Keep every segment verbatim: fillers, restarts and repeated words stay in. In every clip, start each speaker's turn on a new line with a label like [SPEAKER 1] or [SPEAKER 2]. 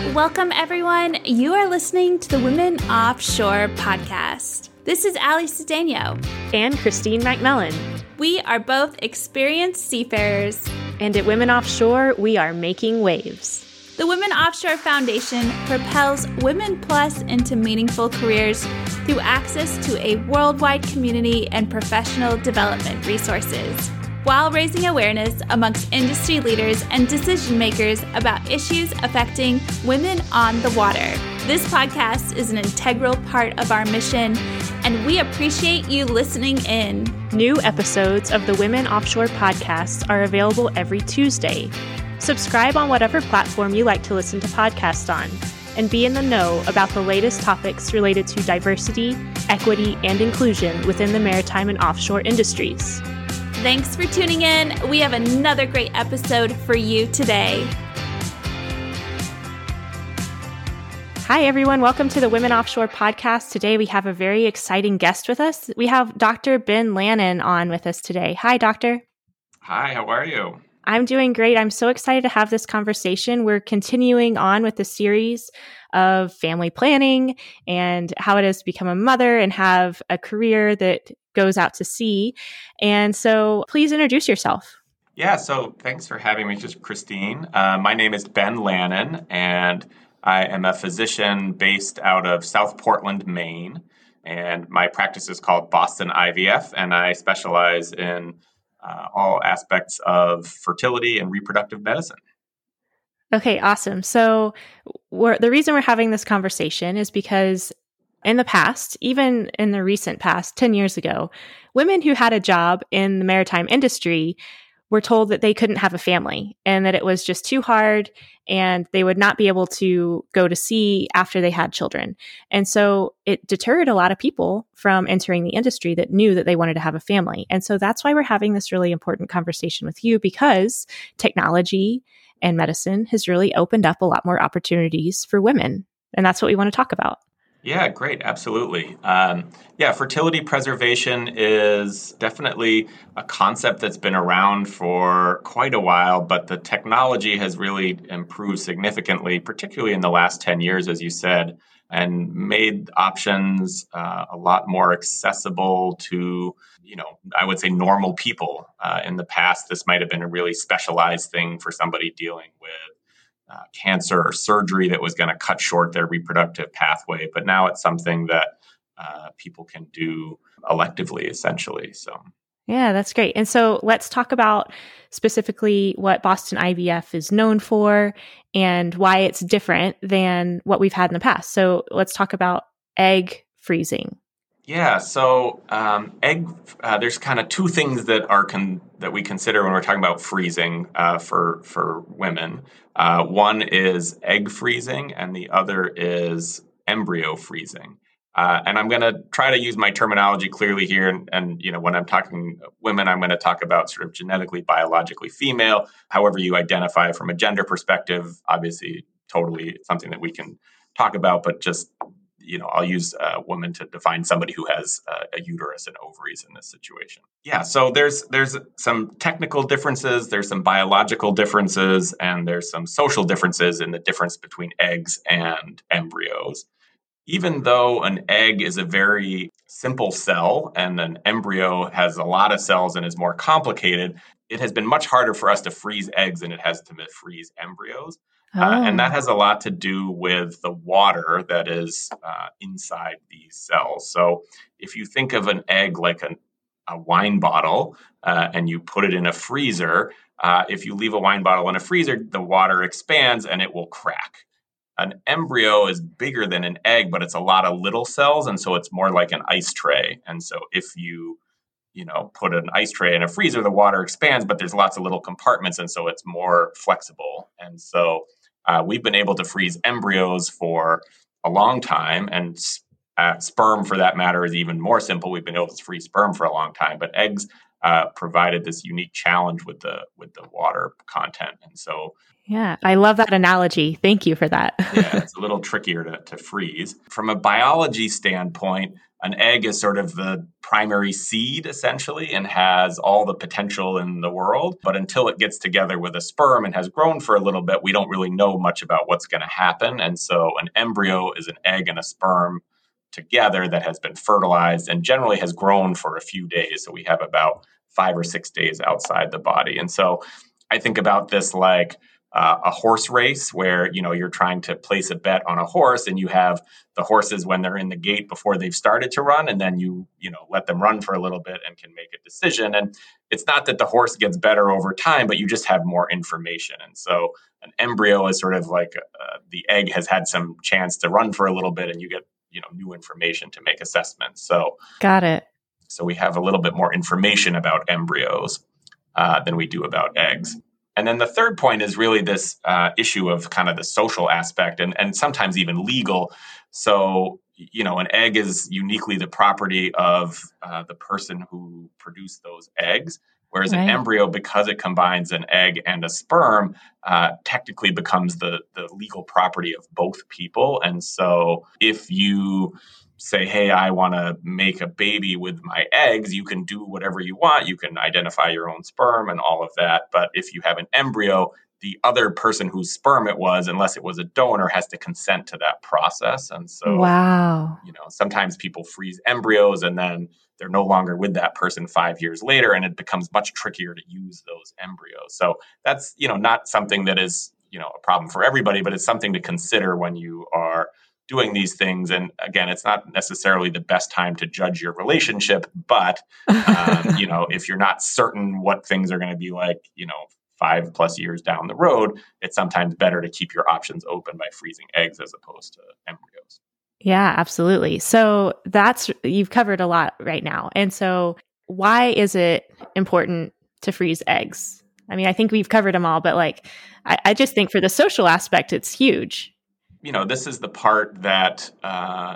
[SPEAKER 1] Welcome, everyone. You are listening to the Women Offshore podcast. This is Ali Cedeno.
[SPEAKER 2] And Christine McMillan.
[SPEAKER 1] We are both experienced seafarers.
[SPEAKER 2] And at Women Offshore, we are making waves.
[SPEAKER 1] The Women Offshore Foundation propels Women Plus into meaningful careers through access to a worldwide community and professional development resources, while raising awareness amongst industry leaders and decision makers about issues affecting women on the water. This podcast is an integral part of our mission, and we appreciate you listening in.
[SPEAKER 2] New episodes of the Women Offshore podcast are available every Tuesday. Subscribe on whatever platform you like to listen to podcasts on, and be in the know about the latest topics related to diversity, equity, and inclusion within the maritime and offshore industries.
[SPEAKER 1] Thanks for tuning in. We have another great episode for you today.
[SPEAKER 2] Hi, everyone. Welcome to the Women Offshore podcast. Today, we have a very exciting guest with us. We have Doctor Ben Lannon on with us today. Hi, Doctor.
[SPEAKER 3] Hi, how are you?
[SPEAKER 2] I'm doing great. I'm so excited to have this conversation. We're continuing on with the series of family planning and how it is to become a mother and have a career that goes out to sea. And so please introduce yourself.
[SPEAKER 3] Yeah, so thanks for having me, just Christine. Uh, my name is Ben Lannon, and I am a physician based out of South Portland, Maine. And my practice is called Boston I V F, and I specialize in uh, all aspects of fertility and reproductive medicine.
[SPEAKER 2] Okay, awesome. So we're, the reason we're having this conversation is because in the past, even in the recent past, ten years ago, women who had a job in the maritime industry were told that they couldn't have a family and that it was just too hard and they would not be able to go to sea after they had children. And so it deterred a lot of people from entering the industry that knew that they wanted to have a family. And so that's why we're having this really important conversation with you, because technology and medicine has really opened up a lot more opportunities for women. And that's what we want to talk about.
[SPEAKER 3] Yeah, great. Absolutely. Um, yeah, fertility preservation is definitely a concept that's been around for quite a while, but the technology has really improved significantly, particularly in the last ten years, as you said, and made options uh, a lot more accessible to, you know, I would say normal people. Uh, in the past, this might have been a really specialized thing for somebody dealing with Uh, cancer or surgery that was going to cut short their reproductive pathway. But now it's something that uh, people can do electively, essentially. So,
[SPEAKER 2] yeah, that's great. And so let's talk about specifically what Boston I V F is known for and why it's different than what we've had in the past. So let's talk about egg freezing.
[SPEAKER 3] Yeah, so um, egg. Uh, there's kind of two things that are con- that we consider when we're talking about freezing uh, for for women. Uh, one is egg freezing, and the other is embryo freezing. Uh, and I'm going to try to use my terminology clearly here. And, and you know, when I'm talking women, I'm going to talk about sort of genetically, biologically female. However you identify from a gender perspective, obviously, totally something that we can talk about, but just you know, I'll use a woman to define somebody who has uh, a uterus and ovaries in this situation. Yeah, so there's there's some technical differences, there's some biological differences, and there's some social differences in the difference between eggs and embryos. Even though an egg is a very simple cell and an embryo has a lot of cells and is more complicated, it has been much harder for us to freeze eggs than it has to freeze embryos.
[SPEAKER 2] Oh.
[SPEAKER 3] Uh, and that has a lot to do with the water that is uh, inside these cells. So if you think of an egg like an, a wine bottle uh, and you put it in a freezer, uh, if you leave a wine bottle in a freezer, the water expands and it will crack. An embryo is bigger than an egg, but it's a lot of little cells. And so it's more like an ice tray. And so if you you know, put an ice tray in a freezer, the water expands, but there's lots of little compartments. And so it's more flexible. And so Uh, we've been able to freeze embryos for a long time, and uh, sperm, for that matter, is even more simple. We've been able to freeze sperm for a long time, but eggs uh, provided this unique challenge with the with the water content. And so,
[SPEAKER 2] yeah, I love that analogy. Thank you for that.
[SPEAKER 3] yeah, it's a little trickier to, to freeze. From a biology standpoint, an egg is sort of the primary seed, essentially, and has all the potential in the world. But until it gets together with a sperm and has grown for a little bit, we don't really know much about what's going to happen. And so an embryo is an egg and a sperm together that has been fertilized and generally has grown for a few days. So we have about five or six days outside the body. And so I think about this like Uh, a horse race where, you know, you're trying to place a bet on a horse and you have the horses when they're in the gate before they've started to run, and then you, you know, let them run for a little bit and can make a decision. And it's not that the horse gets better over time, but you just have more information. And so an embryo is sort of like uh, the egg has had some chance to run for a little bit and you get, you know, new information to make assessments. So
[SPEAKER 2] got it.
[SPEAKER 3] So we have a little bit more information about embryos uh, than we do about eggs. And then the third point is really this uh, issue of kind of the social aspect and, and sometimes even legal. So, you know, an egg is uniquely the property of uh, the person who produced those eggs, whereas right. an embryo, because it combines an egg and a sperm, uh, technically becomes the, the legal property of both people. And so if you say, hey, I want to make a baby with my eggs, you can do whatever you want. You can identify your own sperm and all of that. But if you have an embryo, the other person whose sperm it was, unless it was a donor, has to consent to that process. And so,
[SPEAKER 2] wow.
[SPEAKER 3] you know, sometimes people freeze embryos and then they're no longer with that person five years later, and it becomes much trickier to use those embryos. So that's, you know, not something that is, you know, a problem for everybody, but it's something to consider when you are doing these things. And again, it's not necessarily the best time to judge your relationship, but, um, you know, if you're not certain what things are going to be like, you know, five plus years down the road, it's sometimes better to keep your options open by freezing eggs as opposed to embryos.
[SPEAKER 2] Yeah, absolutely. So that's, you've covered a lot right now. And so why is it important to freeze eggs? I mean, I think we've covered them all, but like, I, I just think for the social aspect, it's huge.
[SPEAKER 3] You know, this is the part that uh,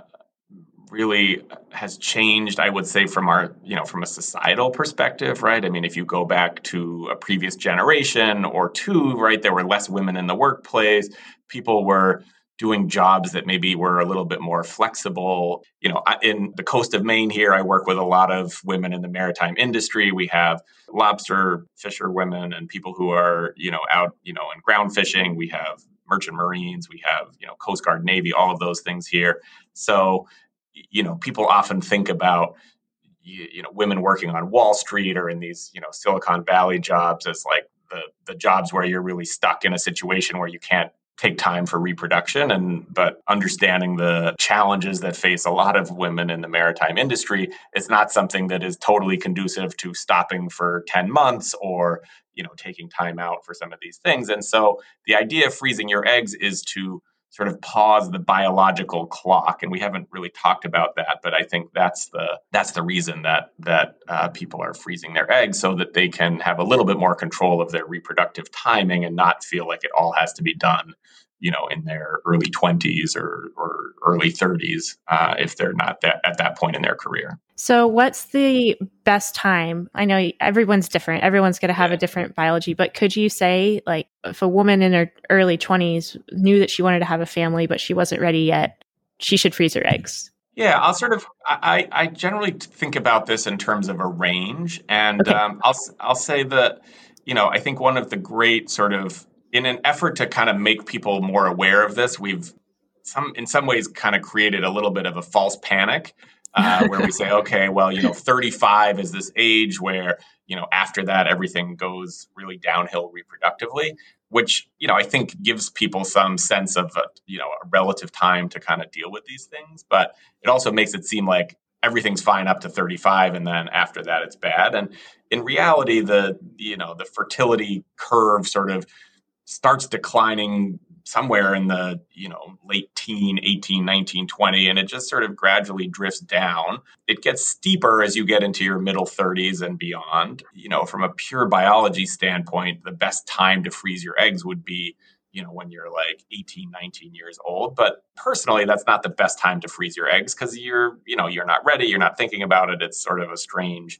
[SPEAKER 3] really has changed, I would say, from our, you know, from a societal perspective, right? I mean, if you go back to a previous generation or two, right, there were less women in the workplace. People were doing jobs that maybe were a little bit more flexible. You know, in the coast of Maine here, I work with a lot of women in the maritime industry. We have lobster fisher women and people who are, you know, out, you know, in ground fishing. We have merchant marines, we have, you know, Coast Guard, Navy, all of those things here. So, you know, people often think about, you, you know, women working on Wall Street or in these, you know, Silicon Valley jobs as like the the jobs where you're really stuck in a situation where you can't take time for reproduction. And but understanding the challenges that face a lot of women in the maritime industry, it's not something that is totally conducive to stopping for ten months or, you know, taking time out for some of these things. And so the idea of freezing your eggs is to sort of pause the biological clock. And we haven't really talked about that, but I think that's the that's the reason that that uh, people are freezing their eggs, so that they can have a little bit more control of their reproductive timing and not feel like it all has to be done, you know, in their early twenties or, or early thirties, uh, if they're not that, at that point in their career.
[SPEAKER 2] So what's the best time? I know everyone's different. Everyone's going to have yeah. a different biology, but could you say, like, if a woman in her early twenties knew that she wanted to have a family, but she wasn't ready yet, she should freeze her eggs?
[SPEAKER 3] Yeah, I'll sort of, I, I generally think about this in terms of a range. And okay. um, I'll, I'll say that, you know, I think one of the great sort of, in an effort to kind of make people more aware of this, we've some in some ways kind of created a little bit of a false panic uh, where we say, okay, well, you know, thirty-five is this age where, you know, after that, everything goes really downhill reproductively, which, you know, I think gives people some sense of, uh, you know, a relative time to kind of deal with these things. But it also makes it seem like everything's fine up to thirty-five, and then after that, it's bad. And in reality, the, you know, the fertility curve sort of starts declining somewhere in the, you know, late teen, eighteen, nineteen, twenty, and it just sort of gradually drifts down. It gets steeper as you get into your middle thirties and beyond. You know, from a pure biology standpoint, the best time to freeze your eggs would be, you know, when you're like eighteen, nineteen years old. But personally, that's not the best time to freeze your eggs because you're, you know, you're not ready, you're not thinking about it. It's sort of a strange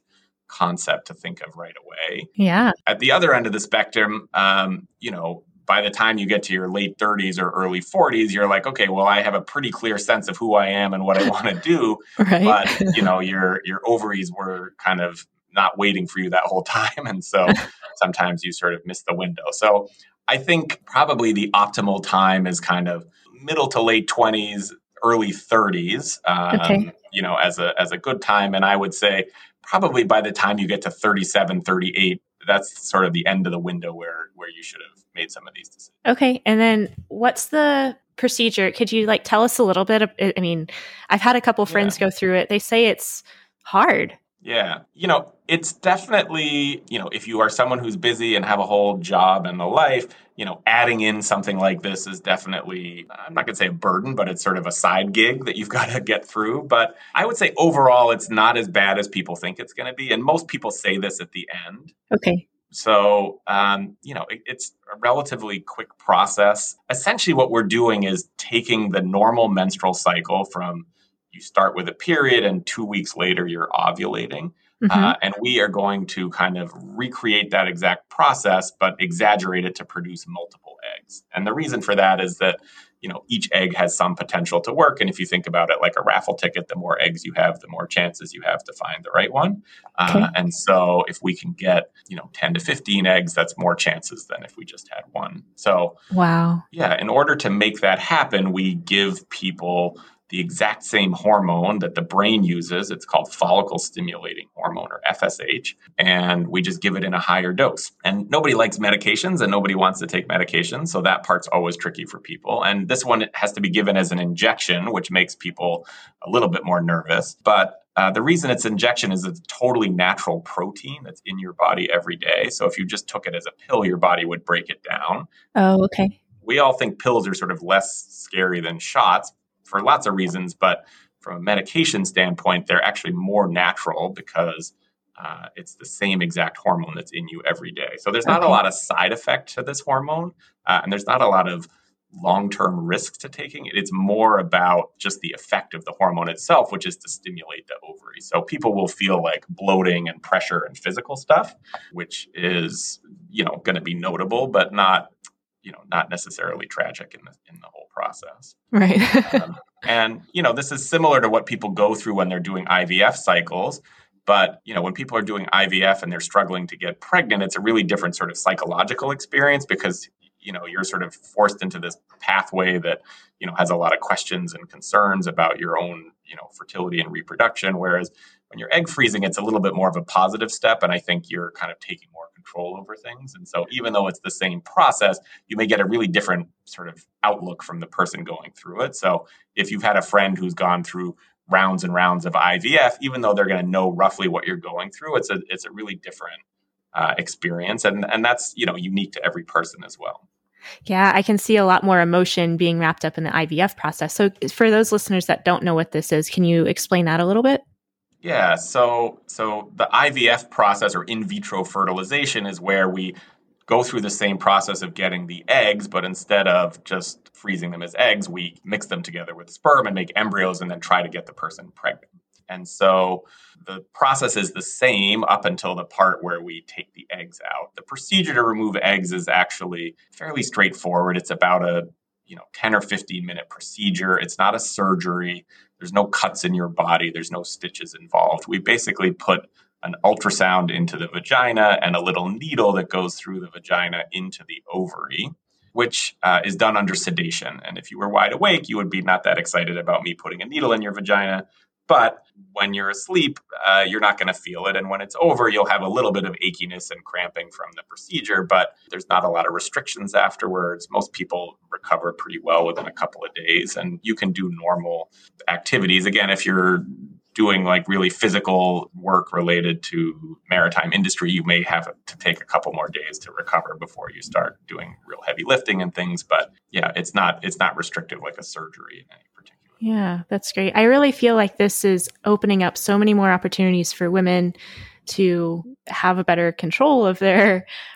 [SPEAKER 3] concept to think of right away.
[SPEAKER 2] Yeah.
[SPEAKER 3] At the other end of the spectrum, um, you know, by the time you get to your late thirties or early forties, you're like, okay, well, I have a pretty clear sense of who I am and what I want to do.
[SPEAKER 2] Right.
[SPEAKER 3] But, you know, your your ovaries were kind of not waiting for you that whole time. And so sometimes you sort of miss the window. So I think probably the optimal time is kind of middle to late twenties, early thirties, um,
[SPEAKER 2] Okay.
[SPEAKER 3] you know, as a as a good time. And I would say probably by the time you get to thirty-seven, thirty-eight, that's sort of the end of the window where where you should have made some of these decisions.
[SPEAKER 2] Okay. And then what's the procedure? Could you like tell us a little bit of, I mean, I've had a couple friends
[SPEAKER 3] Yeah.
[SPEAKER 2] go through it. They say it's hard.
[SPEAKER 3] Yeah. You know, it's definitely, you know, if you are someone who's busy and have a whole job and a life, you know, adding in something like this is definitely, I'm not going to say a burden, but it's sort of a side gig that you've got to get through. But I would say overall, it's not as bad as people think it's going to be. And most people say this at the end.
[SPEAKER 2] Okay.
[SPEAKER 3] So, um, you know, it, it's a relatively quick process. Essentially, what we're doing is taking the normal menstrual cycle from you start with a period and two weeks later you're ovulating.
[SPEAKER 2] Mm-hmm.
[SPEAKER 3] Uh, and we are going to kind of recreate that exact process, but exaggerate it to produce multiple eggs. And the reason for that is that, you know, each egg has some potential to work. And if you think about it like a raffle ticket, the more eggs you have, the more chances you have to find the right one.
[SPEAKER 2] Okay.
[SPEAKER 3] Uh, and so if we can get, you know, ten to fifteen eggs, that's more chances than if we just had one. So,
[SPEAKER 2] wow.
[SPEAKER 3] Yeah, in order to make that happen, we give people the exact same hormone that the brain uses. It's called follicle stimulating hormone, or F S H. And we just give it in a higher dose. And nobody likes medications and nobody wants to take medications. So that part's always tricky for people. And this one has to be given as an injection, which makes people a little bit more nervous. But uh, the reason it's injection is it's totally natural protein that's in your body every day. So if you just took it as a pill, your body would break it down.
[SPEAKER 2] Oh, okay.
[SPEAKER 3] We all think pills are sort of less scary than shots for lots of reasons, but from a medication standpoint, they're actually more natural because uh, it's the same exact hormone that's in you every day. So there's not
[SPEAKER 2] Okay.
[SPEAKER 3] a lot of side effect to this hormone, uh, and there's not a lot of long-term risk to taking it. It's more about just the effect of the hormone itself, which is to stimulate the ovary. So people will feel like bloating and pressure and physical stuff, which is, you know, going to be notable, but not you know, not necessarily tragic in the in the whole process.
[SPEAKER 2] Right.
[SPEAKER 3] um, and, you know, this is similar to what people go through when they're doing I V F cycles. But, you know, when people are doing I V F and they're struggling to get pregnant, it's a really different sort of psychological experience because, you know, you're sort of forced into this pathway that, you know, has a lot of questions and concerns about your own, you know, fertility and reproduction. Whereas when you're egg freezing, it's a little bit more of a positive step. And I think you're kind of taking more control over things. And so even though it's the same process, you may get a really different sort of outlook from the person going through it. So if you've had a friend who's gone through rounds and rounds of I V F, even though they're going to know roughly what you're going through, it's a it's a really different uh, experience. And, and that's, you know, unique to every person as well.
[SPEAKER 2] Yeah, I can see a lot more emotion being wrapped up in the I V F process. So for those listeners that don't know what this is, can you explain that a little bit?
[SPEAKER 3] Yeah, so so the I V F process, or in vitro fertilization, is where we go through the same process of getting the eggs, but instead of just freezing them as eggs, we mix them together with sperm and make embryos and then try to get the person pregnant. And so the process is the same up until the part where we take the eggs out. The procedure to remove eggs is actually fairly straightforward. It's about a you know, ten or fifteen minute procedure. It's not a surgery. There's no cuts in your body. There's no stitches involved. We basically put an ultrasound into the vagina and a little needle that goes through the vagina into the ovary, which uh, is done under sedation. And if you were wide awake, you would be not that excited about me putting a needle in your vagina. But when you're asleep, uh, you're not going to feel it. And when it's over, you'll have a little bit of achiness and cramping from the procedure, but there's not a lot of restrictions afterwards. Most people recover pretty well within a couple of days, and you can do normal activities. Again, if you're doing like really physical work related to maritime industry, you may have to take a couple more days to recover before you start doing real heavy lifting and things. But yeah, it's not it's not restrictive like a surgery in any particular.
[SPEAKER 2] Yeah, that's great. I really feel like this is opening up so many more opportunities for women to have a better control of their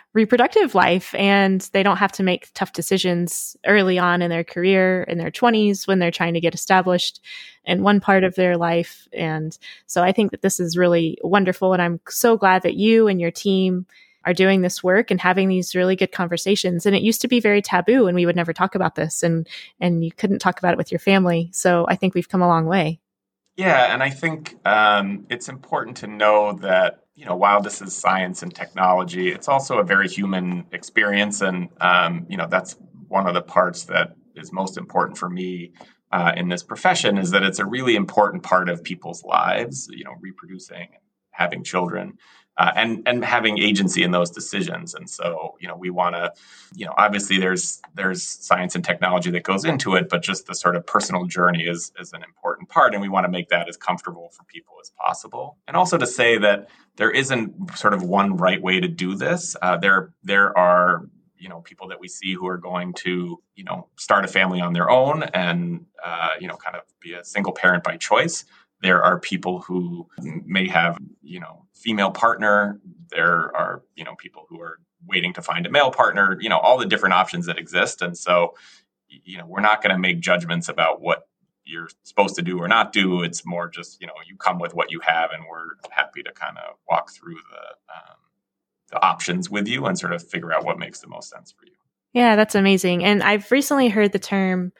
[SPEAKER 2] reproductive life, and they don't have to make tough decisions early on in their career in their twenties when they're trying to get established in one part of their life. And so I think that this is really wonderful. And I'm so glad that you and your team are doing this work and having these really good conversations. And it used to be very taboo and we would never talk about this, and, and you couldn't talk about it with your family. So I think we've come a long way.
[SPEAKER 3] Yeah. And I think um, it's important to know that, you know, while this is science and technology, it's also a very human experience. And, um, you know, that's one of the parts that is most important for me uh, in this profession, is that it's a really important part of people's lives, you know, reproducing, having children. Uh, and and having agency in those decisions. And so, you know, we want to, you know, obviously there's there's science and technology that goes into it, but just the sort of personal journey is is an important part. And we want to make that as comfortable for people as possible. And also to say that there isn't sort of one right way to do this. Uh, there there are, you know, people that we see who are going to, you know, start a family on their own and, uh, you know, kind of be a single parent by choice. There are people who may have, you know, female partner. There are, you know, people who are waiting to find a male partner, you know, all the different options that exist. And so, you know, we're not going to make judgments about what you're supposed to do or not do. It's more just, you know, you come with what you have, and we're happy to kind of walk through the, um, the options with you and sort of figure out what makes the most sense for you.
[SPEAKER 2] Yeah, that's amazing. And I've recently heard the term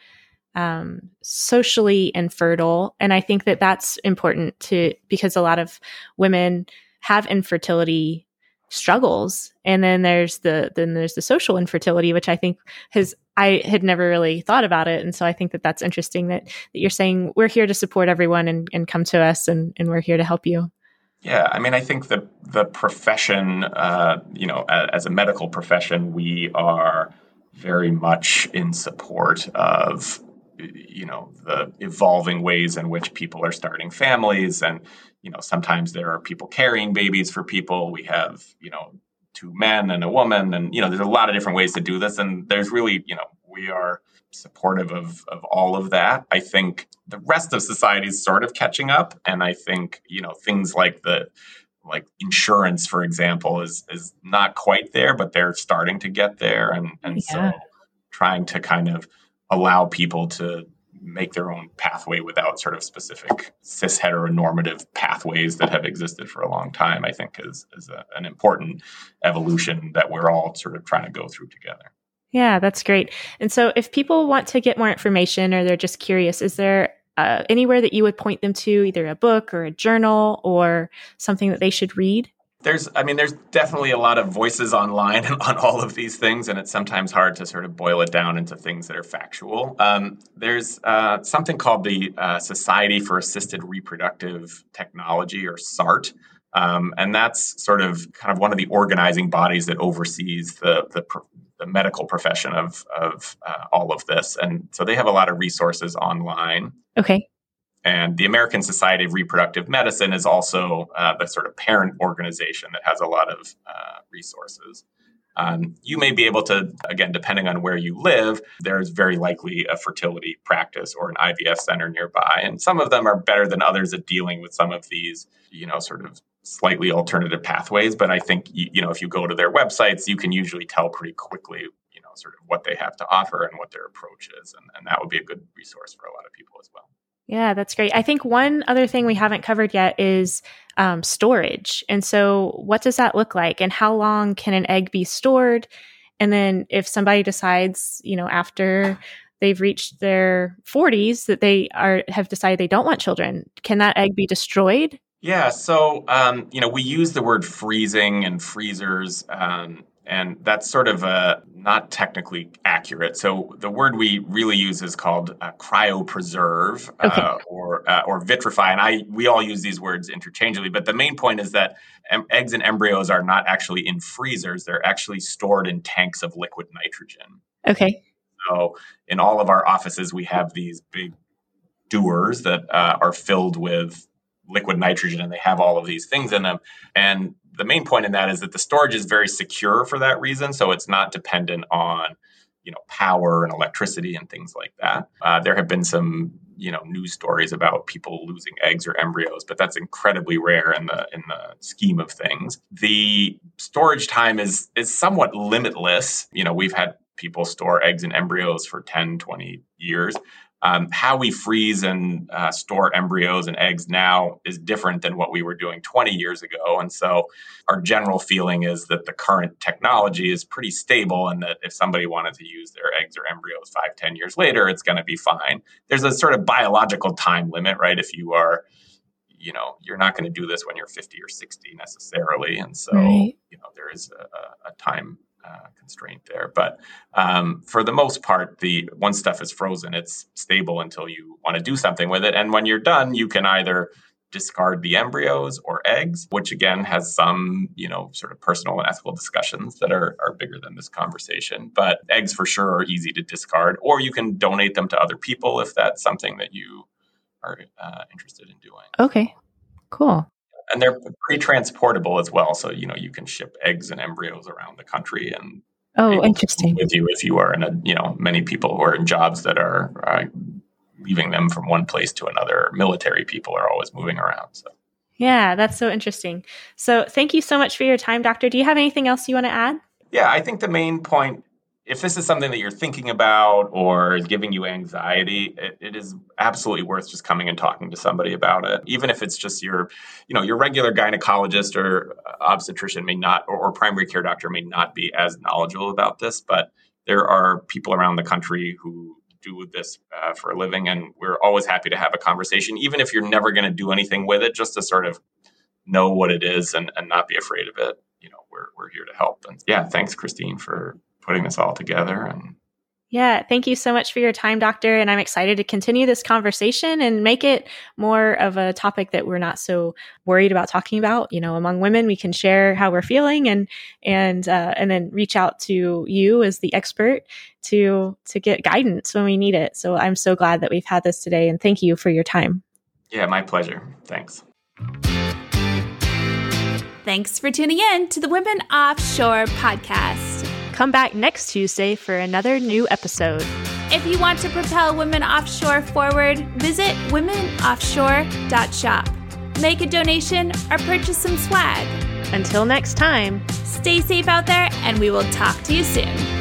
[SPEAKER 2] um, socially infertile. And I think that that's important to, because a lot of women have infertility struggles. And then there's the, then there's the social infertility, which I think has, I had never really thought about it. And so I think that that's interesting that, that you're saying we're here to support everyone and, and come to us, and, and we're here to help you.
[SPEAKER 3] Yeah, I mean, I think the the profession, uh, you know, as a medical profession, we are very much in support of, you know, the evolving ways in which people are starting families. And, you know, sometimes there are people carrying babies for people. We have, you know, two men and a woman. And, you know, there's a lot of different ways to do this. And there's really, you know, we are supportive of, of all of that. I think the rest of society is sort of catching up. And I think, you know, things like the, like insurance, for example, is is not quite there, but they're starting to get there. And, and yeah. so trying to kind of allow people to make their own pathway without sort of specific cis heteronormative pathways that have existed for a long time, I think is, is a, an important evolution that we're all sort of trying to go through together.
[SPEAKER 2] Yeah, that's great. And so if people want to get more information or they're just curious, is there uh, anywhere that you would point them to, either a book or a journal or something that they should read?
[SPEAKER 3] There's, I mean, there's definitely a lot of voices online on all of these things, and it's sometimes hard to sort of boil it down into things that are factual. Um, there's uh, something called the uh, Society for Assisted Reproductive Technology, or S A R T. Um, and that's sort of kind of one of the organizing bodies that oversees the the, the medical profession of of uh, all of this. And so they have a lot of resources online.
[SPEAKER 2] Okay.
[SPEAKER 3] And the American Society of Reproductive Medicine is also uh, the sort of parent organization that has a lot of uh, resources. Um, you may be able to, again, depending on where you live, there's very likely a fertility practice or an I V F center nearby. And some of them are better than others at dealing with some of these, you know, sort of slightly alternative pathways. But I think, you, you know, if you go to their websites, you can usually tell pretty quickly, you know, sort of what they have to offer and what their approach is. And, and that would be a good resource for a lot of people as well.
[SPEAKER 2] Yeah, that's great. I think one other thing we haven't covered yet is um, storage. And so what does that look like, and how long can an egg be stored? And then if somebody decides, you know, after they've reached their forties that they are have decided they don't want children, can that egg be destroyed?
[SPEAKER 3] Yeah. So, um, you know, we use the word freezing and freezers, um, and that's sort of uh, not technically accurate. So the word we really use is called uh, cryopreserve
[SPEAKER 2] okay.
[SPEAKER 3] uh, or uh, or vitrify. And I we all use these words interchangeably. But the main point is that em- eggs and embryos are not actually in freezers. They're actually stored in tanks of liquid nitrogen.
[SPEAKER 2] Okay.
[SPEAKER 3] So in all of our offices, we have these big dewars that uh, are filled with liquid nitrogen, and they have all of these things in them. And the main point in that is that the storage is very secure for that reason. So it's not dependent on, you you know, power and electricity and things like that. Uh, there have been some, you know, news stories about people losing eggs or embryos, but that's incredibly rare in the in the scheme of things. The storage time is is somewhat limitless. You know, we've had people store eggs and embryos for ten, twenty years. Um, how we freeze and uh, store embryos and eggs now is different than what we were doing twenty years ago. And so our general feeling is that the current technology is pretty stable, and that if somebody wanted to use their eggs or embryos five, ten years later, it's going to be fine. There's a sort of biological time limit, right? If you are, you know, you're not going to do this when you're fifty or sixty necessarily. And so, right. you know, there is a, a time Uh, constraint there. But um, for the most part, the once stuff is frozen, it's stable until you want to do something with it. And when you're done, you can either discard the embryos or eggs, which again has some, you know, sort of personal and ethical discussions that are, are bigger than this conversation. But eggs for sure are easy to discard, or you can donate them to other people if that's something that you are uh, interested in doing.
[SPEAKER 2] Okay, cool.
[SPEAKER 3] And they're pre-transportable as well. So, you know, you can ship eggs and embryos around the country and
[SPEAKER 2] oh, interesting.
[SPEAKER 3] with you if you are in a, you know, many people who are in jobs that are uh, leaving them from one place to another. Military people are always moving around. So,
[SPEAKER 2] yeah, that's so interesting. So thank you so much for your time, Doctor. Do you have anything else you want to add?
[SPEAKER 3] Yeah, I think the main point, if this is something that you're thinking about or is giving you anxiety, it, it is absolutely worth just coming and talking to somebody about it. Even if it's just your, you know, your regular gynecologist or obstetrician may not, or, or primary care doctor may not be as knowledgeable about this, but there are people around the country who do this uh, for a living, and we're always happy to have a conversation, even if you're never going to do anything with it, just to sort of know what it is and, and not be afraid of it. You know, we're we're here to help. And yeah, thanks, Christine, for putting this all together. And
[SPEAKER 2] yeah, thank you so much for your time, Doctor. And I'm excited to continue this conversation and make it more of a topic that we're not so worried about talking about. You know, among women, we can share how we're feeling and and uh, and then reach out to you as the expert to to get guidance when we need it. So I'm so glad that we've had this today, and thank you for your time.
[SPEAKER 3] Yeah, my pleasure. Thanks.
[SPEAKER 1] Thanks for tuning in to the Women Offshore podcast.
[SPEAKER 2] Come back next Tuesday for another new episode.
[SPEAKER 1] If you want to propel Women Offshore forward, visit women offshore dot shop. Make a donation or purchase some swag.
[SPEAKER 2] Until next time,
[SPEAKER 1] stay safe out there, and we will talk to you soon.